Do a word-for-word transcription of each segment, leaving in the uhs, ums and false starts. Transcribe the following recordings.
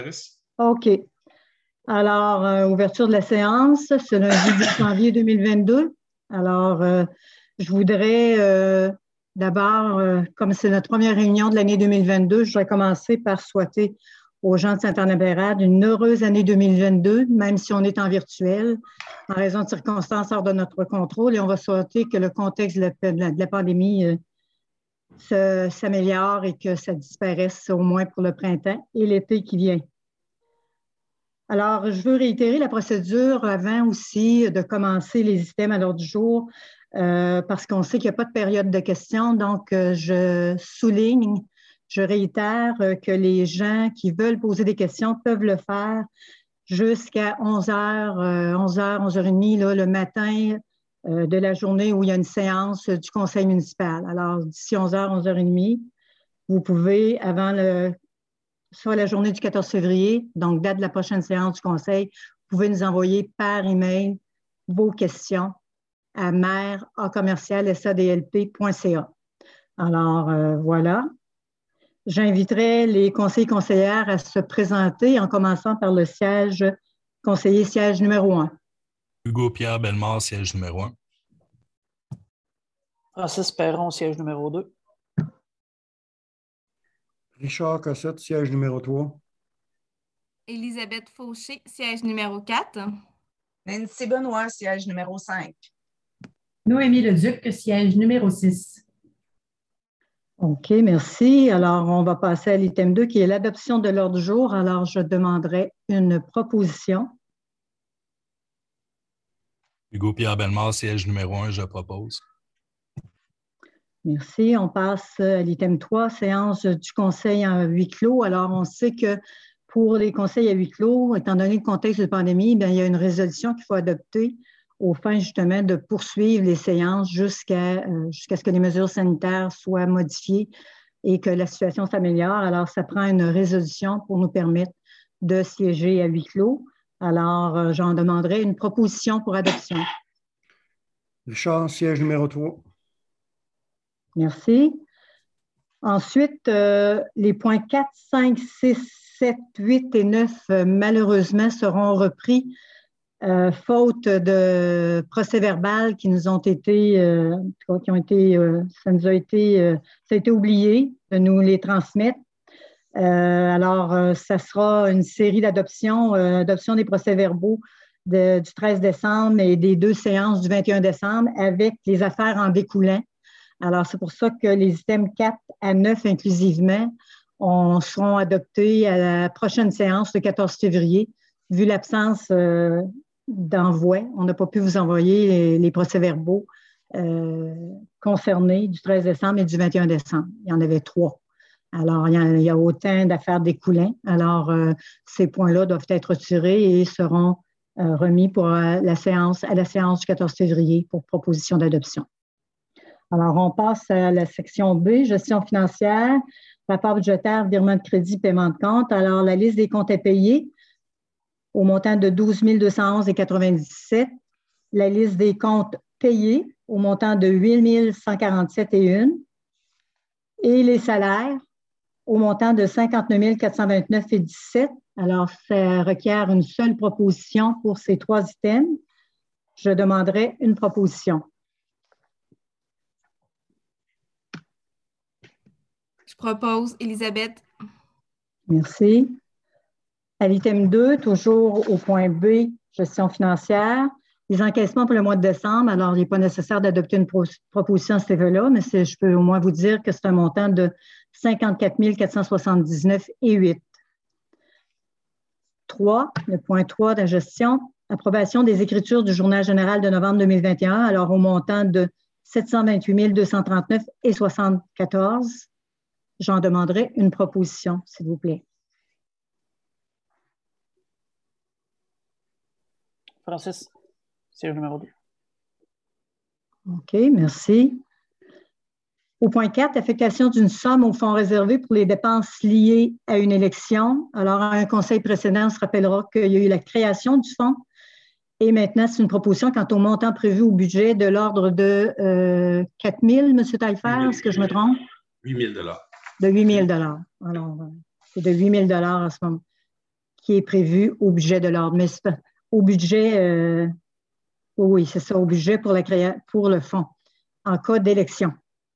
OK. Alors, euh, ouverture de la séance, ce lundi dix janvier deux mille vingt-deux. Alors, euh, je voudrais euh, d'abord, euh, comme c'est notre première réunion de l'année deux mille vingt-deux, je voudrais commencer par souhaiter aux gens de Sainte-Anne-la-Pérade une heureuse année deux mille vingt-deux, même si on est en virtuel, en raison de circonstances hors de notre contrôle. Et on va souhaiter que le contexte de la, de la, de la pandémie euh, se, s'améliore et que ça disparaisse au moins pour le printemps et l'été qui vient. Alors, je veux réitérer la procédure avant aussi de commencer les items à l'ordre du jour euh, parce qu'on sait qu'il n'y a pas de période de questions. Donc, euh, je souligne, je réitère euh, que les gens qui veulent poser des questions peuvent le faire jusqu'à onze heures, euh, onze heures, onze heures trente là, le matin euh, de la journée où il y a une séance du conseil municipal. Alors, d'ici onze heures, onze heures trente, vous pouvez, avant le soit la journée du quatorze février, donc date de la prochaine séance du conseil, vous pouvez nous envoyer par email vos questions à maire a commercial s a d l p point c a. Alors, euh, voilà. J'inviterai les conseillers et conseillères à se présenter en commençant par le siège conseiller siège numéro un. Hugo Pierre Bellemare, siège numéro un. Francis Perron, siège numéro deux. Richard Cossette, siège numéro trois. Élisabeth Fauché, siège numéro quatre. Nancy Benoît, siège numéro cinq. Noémie Leduc, siège numéro six. OK, merci. Alors, on va passer à l'item deux qui est l'adoption de l'ordre du jour. Alors, je demanderai une proposition. Hugo Pierre Bellemare, siège numéro un, je propose. Merci. On passe à l'item trois, séance du conseil en huis clos. Alors, on sait que pour les conseils à huis clos, étant donné le contexte de pandémie, bien, il y a une résolution qu'il faut adopter aux fins justement de poursuivre les séances jusqu'à euh, jusqu'à ce que les mesures sanitaires soient modifiées et que la situation s'améliore. Alors, ça prend une résolution pour nous permettre de siéger à huis clos. Alors, euh, j'en demanderai une proposition pour adoption. Richard, siège numéro trois. Merci. Ensuite, euh, les points quatre, cinq, six, sept, huit et neuf, euh, malheureusement, seront repris euh, faute de procès-verbal qui nous ont été, euh, qui ont été, euh, ça nous a été, euh, ça a été oublié de nous les transmettre. Euh, alors, euh, ça sera une série d'adoptions, euh, adoption des procès-verbaux de, du treize décembre et des deux séances du vingt et un décembre avec les affaires en découlant. Alors, c'est pour ça que les items quatre à neuf inclusivement on, seront adoptés à la prochaine séance le quatorze février. Vu l'absence euh, d'envoi, on n'a pas pu vous envoyer les, les procès-verbaux euh, concernés du treize décembre et du vingt et un décembre. Il y en avait trois. Alors, il y a, il y a autant d'affaires découlant. Alors, euh, ces points-là doivent être retirés et seront euh, remis pour euh, la séance, à la séance du quatorze février pour proposition d'adoption. Alors, on passe à la section B, gestion financière, rapport budgétaire, virement de crédit, paiement de compte. Alors, la liste des comptes à payer au montant de douze mille deux cent onze virgule quatre-vingt-dix-sept. La liste des comptes payés au montant de huit mille cent quarante-sept virgule un. Et les salaires au montant de cinquante-neuf mille quatre cent vingt-neuf virgule dix-sept. Alors, ça requiert une seule proposition pour ces trois items. Je demanderai une proposition. Je propose Élisabeth. Merci. À l'item deux, toujours au point B, gestion financière, les encaissements pour le mois de décembre. Alors, il n'est pas nécessaire d'adopter une pro proposition à ce niveau-là, mais je peux au moins vous dire que c'est un montant de cinquante-quatre mille quatre cent soixante-dix-neuf virgule huit. trois, le point trois de la gestion, approbation des écritures du Journal général de novembre deux mille vingt et un, alors au montant de sept cent vingt-huit mille deux cent trente-neuf virgule soixante-quatorze. J'en demanderai une proposition, s'il vous plaît. Francis, siège numéro deux. OK, merci. Au point quatre, affectation d'une somme au fonds réservé pour les dépenses liées à une élection. Alors, à un conseil précédent, on se rappellera qu'il y a eu la création du fonds. Et maintenant, c'est une proposition quant au montant prévu au budget de l'ordre de euh, quatre mille, M. Taillefer, est-ce que je me trompe? huit mille dollars. De huit mille dollars. Alors, c'est de huit mille dollars à ce moment. qui est prévu au budget de l'ordre. Mais c'est pas- au budget, euh, oui, c'est ça, au budget pour, la créa- pour le fonds, en cas d'élection.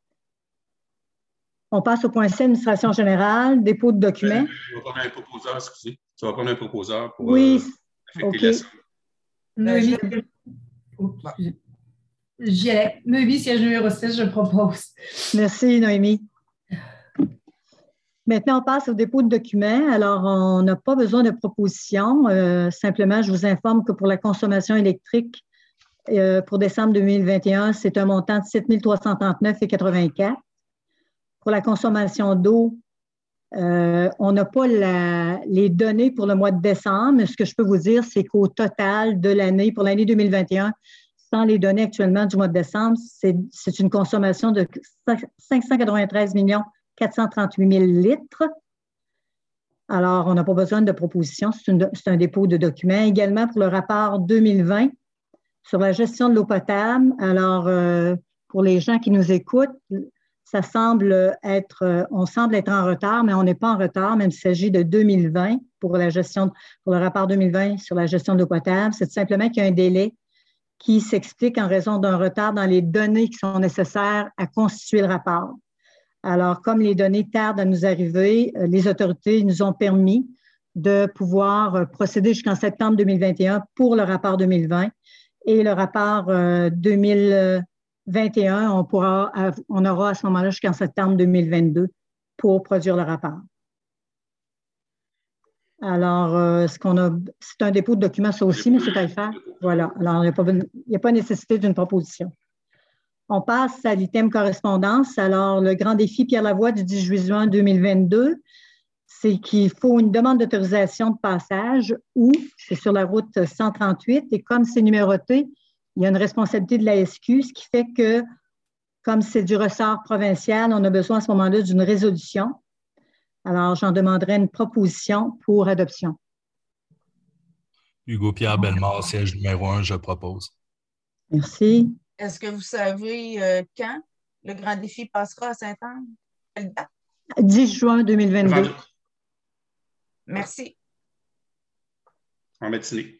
On passe au point C, administration générale, dépôt de documents. Je vais prendre un proposeur, excusez. Tu vas prendre un proposeur pour Oui, euh, affecter OK. la somme. Noémie. je vais- Oh, excusez. J'y allais. Noémie, siège numéro six, je propose. Merci, Noémie. Maintenant, on passe au dépôt de documents. Alors, on n'a pas besoin de proposition. Euh, simplement, je vous informe que pour la consommation électrique, euh, pour décembre deux mille vingt et un, c'est un montant de sept mille trois cent trente-neuf virgule quatre-vingt-quatre. Pour la consommation d'eau, euh, on n'a pas la- les données pour le mois de décembre, mais ce que je peux vous dire, c'est qu'au total de l'année, pour l'année deux mille vingt et un, sans les données actuellement du mois de décembre, c'est c'est une consommation de cinq cent quatre-vingt-treize millions quatre cent trente-huit mille litres. Alors, on n'a pas besoin de proposition, c'est une- c'est un dépôt de documents. Également pour le rapport deux mille vingt sur la gestion de l'eau potable. Alors, euh, pour les gens qui nous écoutent, ça semble être, euh, on semble être en retard, mais on n'est pas en retard, même s'il s'agit de deux mille vingt pour la gestion, pour le rapport deux mille vingt sur la gestion de l'eau potable. C'est tout simplement qu'il y a un délai qui s'explique en raison d'un retard dans les données qui sont nécessaires à constituer le rapport. Alors, comme les données tardent à nous arriver, euh, les autorités nous ont permis de pouvoir euh, procéder jusqu'en septembre deux mille vingt et un pour le rapport deux mille vingt. Et le rapport euh, deux mille vingt et un, on, pourra, on aura à ce moment-là jusqu'en septembre deux mille vingt-deux pour produire le rapport. Alors, euh, ce qu'on a, c'est un dépôt de documents, ça aussi, M. Taillefer. Voilà. Alors, il n'y a pas, il n'y a pas nécessité d'une proposition. On passe à l'item correspondance. Alors, le grand défi Pierre Lavoie du dix-huit juin deux mille vingt-deux, c'est qu'il faut une demande d'autorisation de passage ou c'est sur la route cent trente-huit et comme c'est numéroté, il y a une responsabilité de la S Q, ce qui fait que, comme c'est du ressort provincial, on a besoin à ce moment-là d'une résolution. Alors, j'en demanderai une proposition pour adoption. Hugo-Pierre Bellemare, siège numéro un, je propose. Merci. Est-ce que vous savez euh, quand le grand défi passera à Sainte-Anne? Quelle date? dix juin deux mille vingt-deux. Vendredi, Merci. en matinée.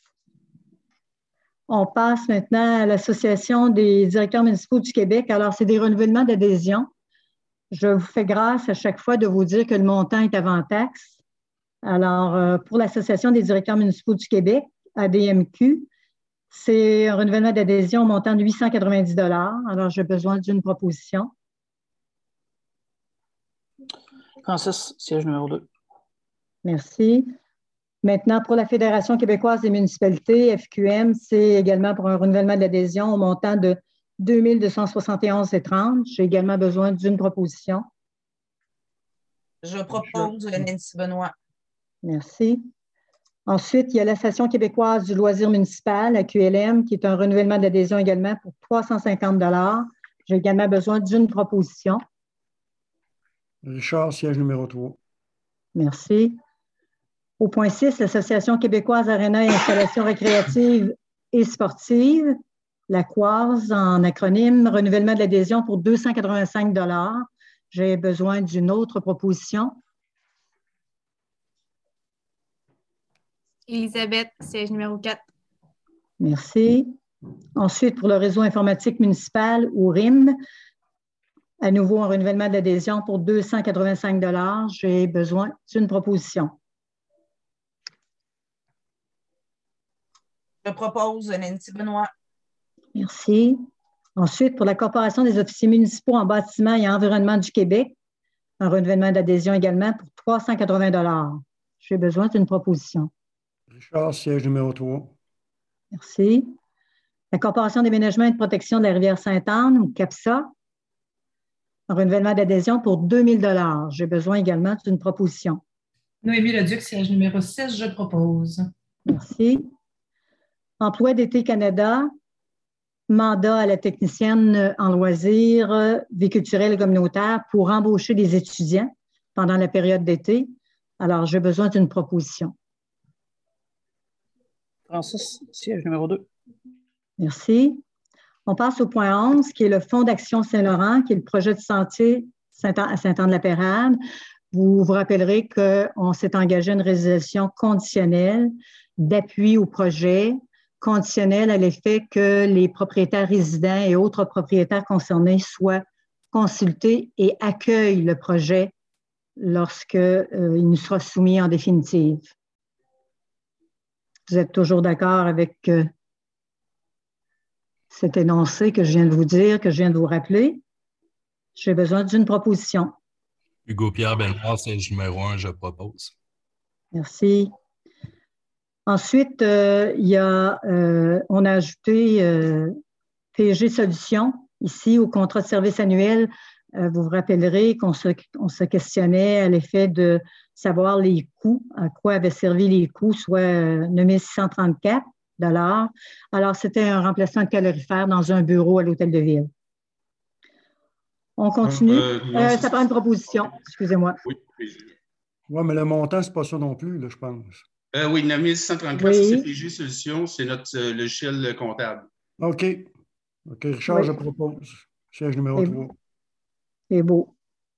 On passe maintenant à l'Association des directeurs municipaux du Québec. Alors, c'est des renouvellements d'adhésion. Je vous fais grâce à chaque fois de vous dire que le montant est avant taxe. Alors, euh, pour l'Association des directeurs municipaux du Québec, A D M Q, c'est un renouvellement d'adhésion au montant de huit cent quatre-vingt-dix dollars. Alors, j'ai besoin d'une proposition. Francis, siège numéro deux. Merci. Maintenant, pour la Fédération québécoise des municipalités, F Q M, c'est également pour un renouvellement d'adhésion au montant de deux mille deux cent soixante et onze dollars trente. J'ai également besoin d'une proposition. Je propose Nancy Benoît. Merci. Ensuite, il y a l'Association québécoise du loisir municipal, la Q L M, qui est un renouvellement d'adhésion également pour trois cent cinquante dollars. J'ai également besoin d'une proposition. Richard, siège numéro trois. Merci. Au point six, l'Association québécoise Aréna et installations récréatives et sportives, la Quaz en acronyme, renouvellement de l'adhésion pour deux cent quatre-vingt-cinq dollars. J'ai besoin d'une autre proposition. Elisabeth, siège numéro quatre. Merci. Ensuite, pour le réseau informatique municipal ou R I M, à nouveau un renouvellement d'adhésion pour deux cent quatre-vingt-cinq dollars. J'ai besoin d'une proposition. Je propose Nancy Benoît. Merci. Ensuite, pour la Corporation des officiers municipaux en bâtiment et environnement du Québec, un renouvellement d'adhésion également pour trois cent quatre-vingts dollars. J'ai besoin d'une proposition. Richard, siège numéro trois. Merci. La Corporation d'aménagement et de protection de la rivière Sainte-Anne, ou CAPSA, un renouvellement d'adhésion pour deux mille dollars. J'ai besoin également d'une proposition. Noémie Leduc, siège numéro six, je propose. Merci. Emploi d'été Canada, mandat à la technicienne en loisirs, vie culturelle et communautaire pour embaucher des étudiants pendant la période d'été. Alors, j'ai besoin d'une proposition. Francis, siège numéro deux. Merci. On passe au point onze, qui est le Fonds d'action Saint-Laurent, qui est le projet de sentier à Saint-Anne-de-la-Pérade. Vous vous rappellerez qu'on s'est engagé à une résolution conditionnelle d'appui au projet, conditionnelle à l'effet que les propriétaires résidents et autres propriétaires concernés soient consultés et accueillent le projet lorsqu'il euh, nous sera soumis en définitive. Vous êtes toujours d'accord avec euh, cet énoncé que je viens de vous dire, que je viens de vous rappeler? J'ai besoin d'une proposition. Hugo-Pierre Bellemare, siège numéro un, je propose. Merci. Ensuite, euh, il y a, euh, on a ajouté euh, P G Solutions ici au contrat de service annuel. Euh, vous vous rappellerez qu'on se, on se questionnait à l'effet de savoir les coûts, à quoi avaient servi les coûts, soit euh, neuf mille six cent trente-quatre dollars. Alors, c'était un remplacement de calorifère dans un bureau à l'Hôtel de Ville. On continue. Euh, non, Euh, c'est ça ça. prend une proposition. Excusez-moi. Oui, P G. Oui, mais le montant, c'est pas ça non plus, là, je pense. Euh, oui, neuf mille six cent trente-quatre, Oui. c'est P G Solutions, c'est notre euh, logiciel comptable. OK. OK, Richard, Oui. je propose. Siège numéro C'est trois. C'est beau.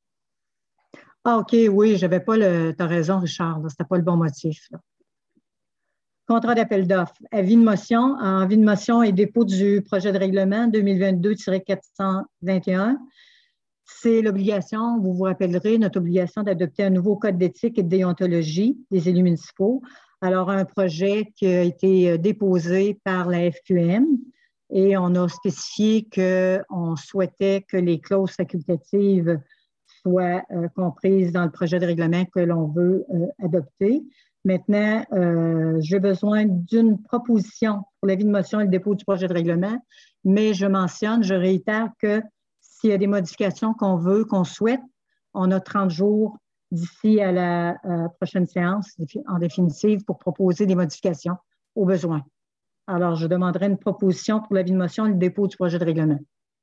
Ah, OK, oui, j'avais pas le. Tu as raison, Richard, c'était pas le bon motif. Là. Contrat d'appel d'offres. Avis de motion. Avis de motion et dépôt du projet de règlement deux mille vingt-deux tiret quatre cent vingt et un. C'est l'obligation, vous vous rappellerez, notre obligation d'adopter un nouveau code d'éthique et de déontologie des élus municipaux. Alors, un projet qui a été déposé par la F Q M et on a spécifié qu'on souhaitait que les clauses facultatives soient euh, comprises dans le projet de règlement que l'on veut euh, adopter. Maintenant, euh, j'ai besoin d'une proposition pour l'avis de motion et le dépôt du projet de règlement, mais je mentionne, je réitère que s'il y a des modifications qu'on veut, qu'on souhaite, on a trente jours d'ici à la à prochaine séance en définitive pour proposer des modifications au besoin. Alors, je demanderai une proposition pour l'avis de motion et le dépôt du projet de règlement.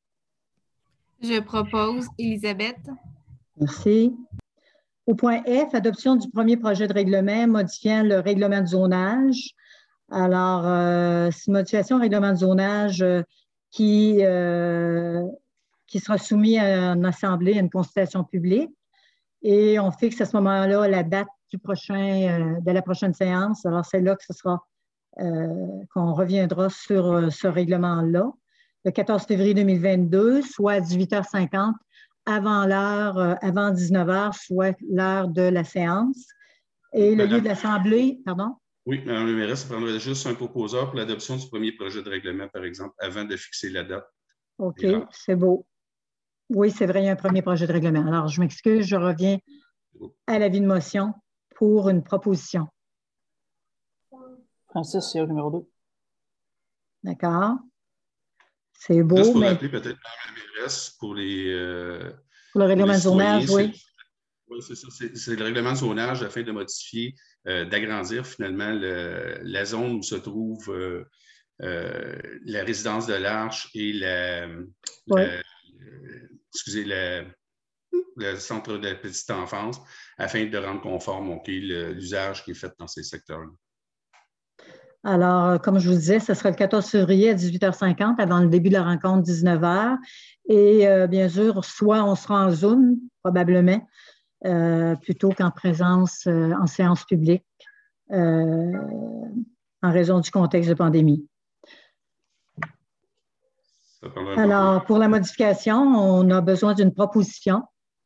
Je propose Elisabeth. Merci. Au point F, adoption du premier projet de règlement modifiant le règlement de zonage. Alors, euh, c'est une modification au règlement de zonage euh, qui, euh, qui sera soumis à une assemblée, à une consultation publique. Et on fixe à ce moment-là la date du prochain, euh, de la prochaine séance. Alors, c'est là que ce sera, euh, qu'on reviendra sur euh, ce règlement-là. Le quatorze février deux mille vingt-deux, soit à dix-huit heures cinquante, avant l'heure, euh, avant dix-neuf heures, soit l'heure de la séance. Et le lieu de l'assemblée, pardon? Oui, Mme le mairesse, ça prendrait juste un proposeur pour l'adoption du premier projet de règlement, par exemple, avant de fixer la date. OK, c'est beau. Oui, c'est vrai, il y a un premier projet de règlement. Alors, je m'excuse, je reviens à l'avis de motion pour une proposition. Francis, siège numéro deux. D'accord. C'est beau, Juste pour mais... rappeler peut-être Mme la mairesse pour les... Euh, pour le règlement de zonage, oui. Oui, c'est ça. C'est le règlement de zonage afin de modifier, euh, d'agrandir finalement le, la zone où se trouve euh, euh, la résidence de l'Arche et la, oui. la, excusez, la, le centre de la petite enfance afin de rendre conforme okay, l'usage qui est fait dans ces secteurs-là. Alors, comme je vous disais, ce sera le quatorze février à dix-huit heures cinquante avant le début de la rencontre, dix-neuf heures. Et euh, bien sûr, soit on sera en Zoom, probablement, euh, plutôt qu'en présence, euh, en séance publique, euh, en raison du contexte de pandémie. Alors, pour la modification, on a besoin d'une proposition.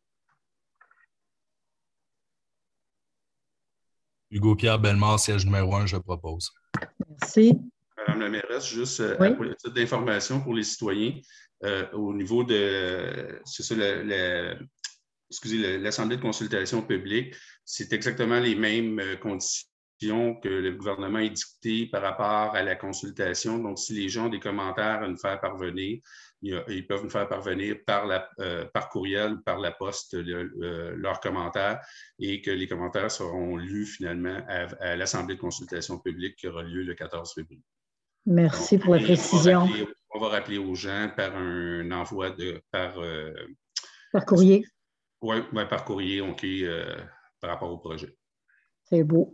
Hugo-Pierre Bellemare, siège numéro un, je propose. Merci. Madame la mairesse, juste oui. à titre d'information pour les citoyens, euh, au niveau de, c'est ça, la, la, excusez, l'Assemblée de consultation publique, c'est exactement les mêmes conditions que le gouvernement a dictées par rapport à la consultation. Donc, si les gens ont des commentaires à nous faire parvenir, ils peuvent nous faire parvenir par, la, euh, par courriel ou par la poste le, euh, leurs commentaires et que les commentaires seront lus finalement à, à l'Assemblée de consultation publique qui aura lieu le quatorze février. Merci Donc, pour la précision. On va, rappeler, on va rappeler aux gens par un envoi de par, euh, par courrier. Oui, ouais, par courrier, OK, euh, par rapport au projet. C'est beau.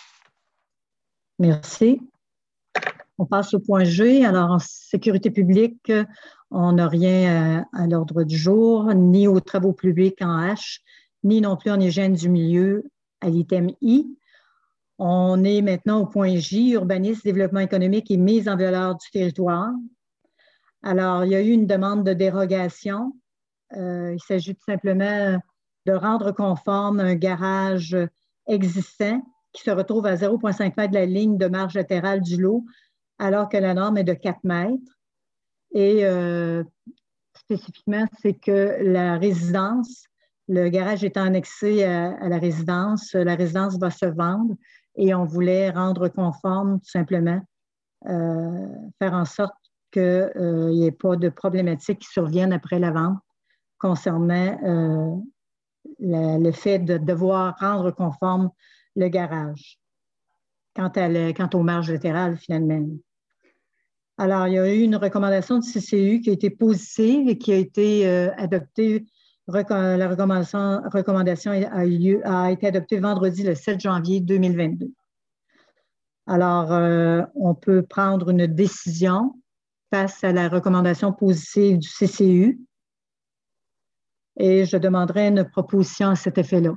Merci. On passe au point G. Alors, en sécurité publique, on n'a rien à, à l'ordre du jour, ni aux travaux publics en H, ni non plus en hygiène du milieu à l'item I. On est maintenant au point J, urbanisme, développement économique et mise en valeur du territoire. Alors, il y a eu une demande de dérogation. Euh, il s'agit tout simplement de rendre conforme un garage existant qui se retrouve à zéro virgule cinq mètres de la ligne de marge latérale du lot, alors que la norme est de quatre mètres. Et euh, spécifiquement, c'est que la résidence, le garage étant annexé à, à la résidence, la résidence va se vendre et on voulait rendre conforme tout simplement, euh, faire en sorte qu'il n'y ait pas de problématiques qui surviennent après la vente concernant euh, la, le fait de devoir rendre conforme le garage quant, à le, quant aux marges latérales finalement. Alors, il y a eu une recommandation du C C U qui a été positive et qui a été euh, adoptée. La recommandation, recommandation a, eu lieu, a été adoptée vendredi le sept janvier deux mille vingt-deux. Alors, euh, on peut prendre une décision face à la recommandation positive du C C U et je demanderai une proposition à cet effet-là.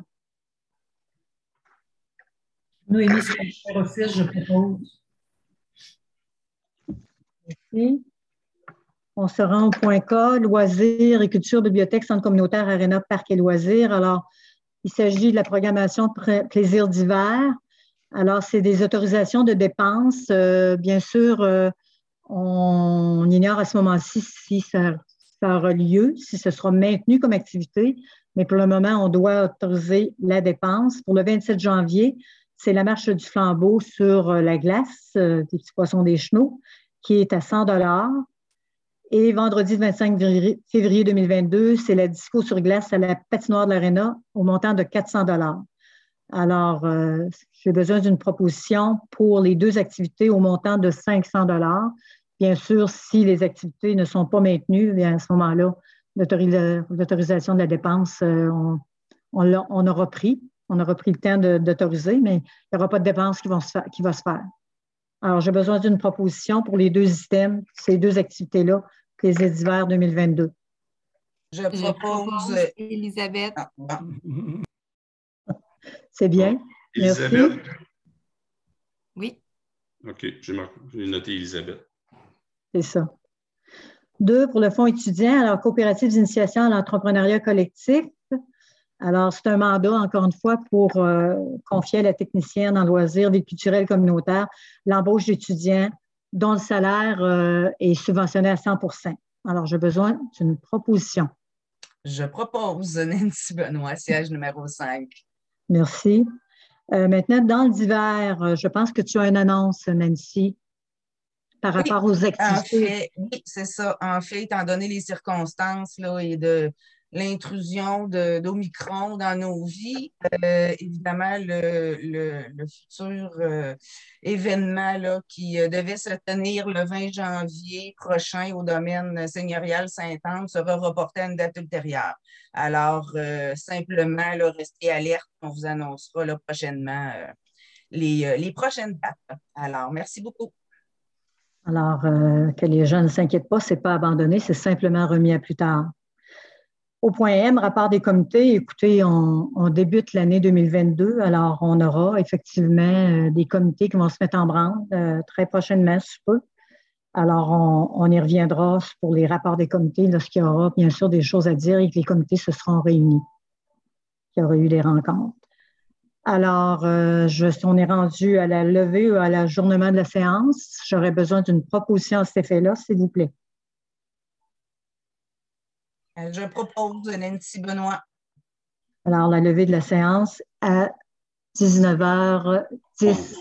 Noémie, c'est le numéro six, je propose. Merci. On se rend au point K, loisirs et culture, bibliothèque, centre communautaire, aréna, parc et loisirs. Alors, il s'agit de la programmation de plaisir d'hiver. Alors, c'est des autorisations de dépenses. Euh, bien sûr, euh, on, on ignore à ce moment-ci si ça, ça aura lieu, si ce sera maintenu comme activité, mais pour le moment, on doit autoriser la dépense. Pour le vingt-sept janvier, c'est la marche du flambeau sur la glace, euh, des petits poissons des chenaux, qui est à cent dollars. Et vendredi vingt-cinq février deux mille vingt-deux, c'est la disco sur glace à la patinoire de l'Aréna au montant de quatre cents dollars. Alors, euh, j'ai besoin d'une proposition pour les deux activités au montant de cinq cents dollars. Bien sûr, si les activités ne sont pas maintenues, bien à ce moment-là, l'autorisation de la dépense, euh, on, on, on aura pris. On aura pris le temps d'autoriser, mais il n'y aura pas de dépense qui, vont se faire, qui va se faire. Alors, j'ai besoin d'une proposition pour les deux items, ces deux activités-là, plaisir d'hiver deux mille vingt-deux. Je Je propose. propose Elisabeth. Ah, bon. C'est bien. Bon. Merci. Elisabeth? Oui. OK, j'ai noté Elisabeth. C'est ça. Deux, pour le fonds étudiant, alors coopérative d'initiation à l'entrepreneuriat collectif. Alors, c'est un mandat, encore une fois, pour euh, confier à la technicienne en loisirs, vie culturelle communautaire, l'embauche d'étudiants dont le salaire euh, est subventionné à cent pour cent. Alors, j'ai besoin d'une proposition. Je propose Nancy Benoît, siège numéro cinq. Merci. Euh, maintenant, dans le divers, je pense que tu as une annonce, Nancy, par Oui, rapport aux activités. En fait, oui, c'est ça. En fait, étant donné les circonstances là, et de l'intrusion d'Omicron dans nos vies, euh, évidemment, le, le, le futur euh, événement là, qui euh, devait se tenir le vingt janvier prochain au domaine seigneurial Sainte-Anne sera reporté à une date ultérieure. Alors, euh, simplement, là, restez alerte, on vous annoncera là, prochainement euh, les, euh, les prochaines dates. Alors, merci beaucoup. Alors, euh, que les gens ne s'inquiètent pas, ce n'est pas abandonné, c'est simplement remis à plus tard. Au point M, rapport des comités, écoutez, on, on débute l'année deux mille vingt-deux, alors on aura effectivement euh, des comités qui vont se mettre en branle euh, très prochainement, sous peu. Alors, on, on y reviendra pour les rapports des comités lorsqu'il y aura bien sûr des choses à dire et que les comités se seront réunis, qu'il y aura eu des rencontres. Alors, euh, je, on est rendu à la levée ou à l'ajournement de la séance. J'aurais besoin d'une proposition à cet effet-là, s'il vous plaît. Je propose Nancy Benoît. Alors, la levée de la séance à dix-neuf heures dix.